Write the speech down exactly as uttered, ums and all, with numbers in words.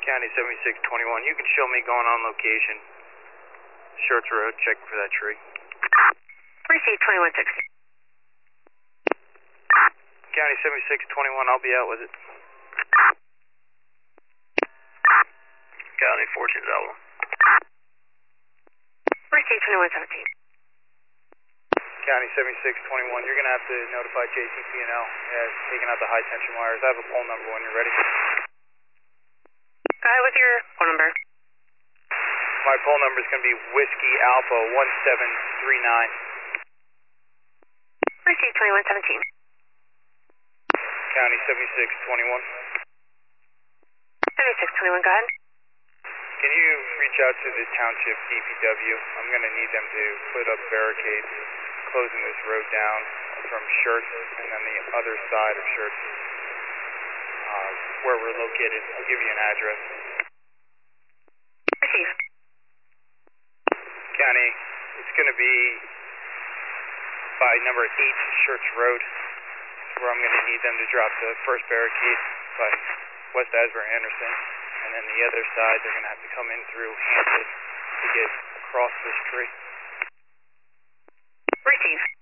County seventy-six twenty-one, you can show me going on location. Shorts Road, check for that tree. Receive twenty-one sixty. County seventy-six twenty-one, I'll be out with it. County fourteen Alamo. Receive twenty-one seventeen. County seventy-six twenty-one, you're going to have to notify J C P and L. Yeah, it's taking out the high tension wires. I have a poll number when you're ready. Go ahead with your phone number. My poll number is going to be Whiskey Alpha one seven three nine. Receive twenty-one seventeen. County seventy-six twenty-one. seventy-six twenty-one, go ahead. Can you reach out to the township D P W? I'm going to need them to put up barricades closing this road down from Shirts and then the other side of Shirts, uh, where we're located. I'll give you an address. Receive. County, it's going to be by number eight Shirts Road, where I'm going to need them to drop the first barricade by West Asbury Anderson, and then the other side they're going to have to come in through Hampton to get across this tree. Receive.